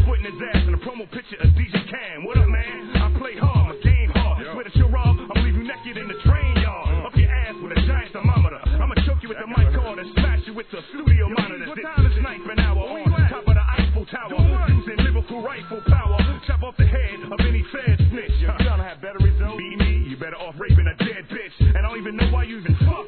foot in his ass in a promo picture of DJ Cam. What up, man? I play hard, my game hard. Swear that you're wrong, I'ma leave you naked in the train yard. Up your ass with a giant thermometer. I'ma choke you with the mic cord and smash you with the studio monitor. What time is it? Snipe an hour on top of the Eiffel Tower. Using lyrical rifle power. Chop off the head of any Fed snitch. You don't have batteries though? Be me, you better off raping a dead bitch. And I don't even know why you even fuck